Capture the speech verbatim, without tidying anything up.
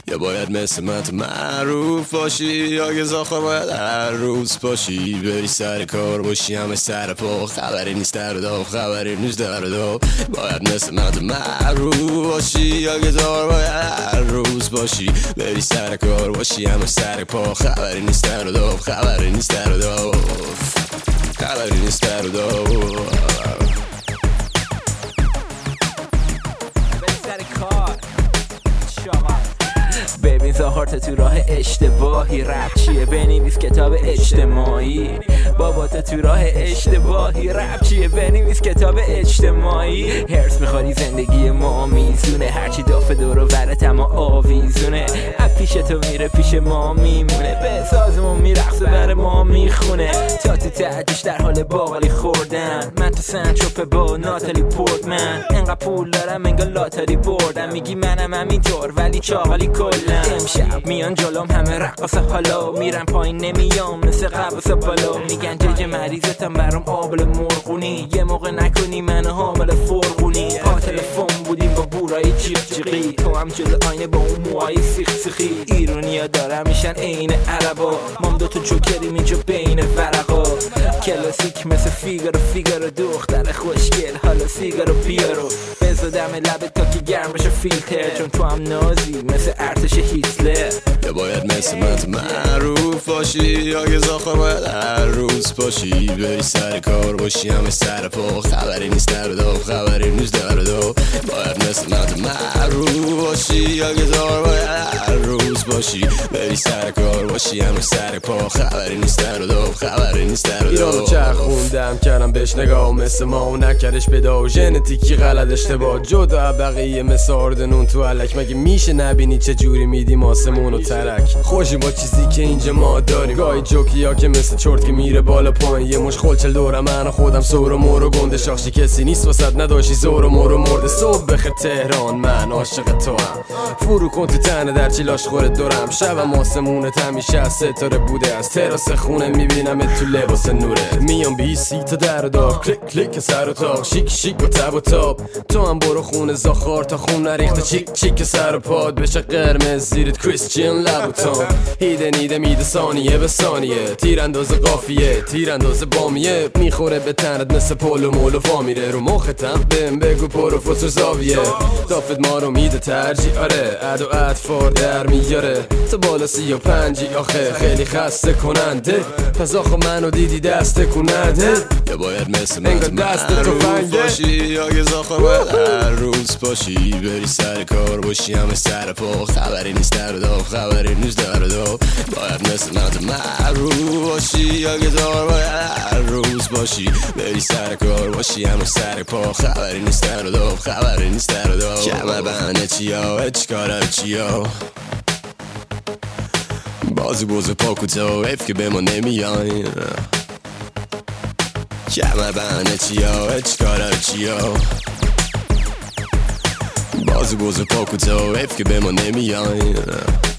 یا باید مثل من تو معروف باشی، یا که زاخار باید هر روز باشی، بری سر کار باشی همه سر پا، خبری نیست در و داغ، خبری نیست در و داغ. باید مثل من تو معروف باشی، یا که زاخار باید هر روز باشی، بری سر کار باشی همه سر پا، خبری نیست در و داغ، خبری نیست در و داغ، خبری نیست در و داغ. ببین زاهارت تو راه اشتباهی، رپ چیه بنویس کتاب اجتماعی. بابات تو راه اشتباهی، رپ چیه بنویس کتاب اجتماعی. هرس میخوری زندگی ما میزونه، هرچی دافه دور و برت اما آویزونه. از پیش تو میره پیش ما میمونه، به سازمون میرقصه بر ما میخونه. تا تو تعدیش در حال باقالی خوردن، من تو سنچوپه با ناتالی پورتمن. انقدر پول دارم انگار لاتاری بردم، میگی منم همینطور ولی چاقالی کلم. امشب میان جلوم همه رقصه، حالا میرم پایین نمیام مثل قبوس بالا. میگن جج مریضتم برام آبل مرغونی، یه موقع نکنی منو حامل فرغونی. پا تلفن بودیم با بورای جیغ جیغی، تو هم جلو آینه با اون موهای سیخ سیخی. ایرونیا دارم میشن عین عربا، مام دوتا جوکریم اینجا بین ورقا. کلاسیک مثل فیگارو فیگارو، دختر خوشگل حالا سیگارو بیارو. بزا دم لبت تا که گرم بشه فیلتر، چون تو هم نازی مثل ارتش هیتلر. یا باید مثل من تو معروف باشی، یا که زاخار باید هر روز باشی، بری سر کار باشی همه سر پا، خبری نیست در و داغ، خبری نیست در و داغ. باید مثل من تو معروف باشی، یا که زاخار باید هر روز باشی، بری سر کار باشی همه سر پا، خبری نیست در و داغ، خبری نیست در و داغ. ایرانو چرخوندم کردم بهش نگاه، مثل ما و نکردش بدا، ژنتیکی غلط اشتباه، جدا بقیه مثل آردنون تو علک. مگه میشه نبینی چه جوری میدیم آسمون و ترک؟ خوشی با چیزی که اینجا ما داریم، گاهی جوکی ها که مثل چرت که میره بالا پایین. یه مش خلچل دورم من و خودم سور و مور و گنده، شاخشی کسی نیست واسد نداشی زور و مور و مرده. صبح بخیر تهران من عاشق تو هم، فرو کن تو تنه در چی لاش خورت دورم. شبم آسمونت همیشه از ستاره بوده، از تراس خونه میبینم تو لباس نوره. میام بی سی تا در و داغ، کلیک کلیک سر و تاق، شیک شیک با تب و تاب. تو هم برو خونه زاخار تا خون نریخته، چیک چیک سر و پاد بشه قرمز، زیرت کریستیان لبوتان. هیده نیده میده ثانیه به ثانیه، تیرانداز قافیه تیرانداز بامیه. میخوره به تنت مثل پولو مولو فامیره، رو مختم بهم بگو پرو فوتر زاویه. دافت ما رو میده ترجیح، آره اد و ادفار در میاره. تو بالا سی و پنجی آخه خیلی خسته کننده، پس آخه منو دیدی دست کننده. یا باید مثل من تو معروف باشی، یا که زاخار باید هر روز باشی، بری سر کار باشی همه سر پا، خبری نیست در و داغ، خبری نیست در و داغ. باید مثل من تو معروف باشی، یا که زاخار باید هر روز باشی، بری سر کار باشی همه سر پا، خبری نیست در و داغ، خبری نیست در و داغ. کمر بهانه چیا اچکارا چیا، بازو بازو پا کوتاه حیف که به ما نمیای. کمر بهانه چیا اچکارا چیا، بازو بازو پا کوتاه حیف که به ما نمیای.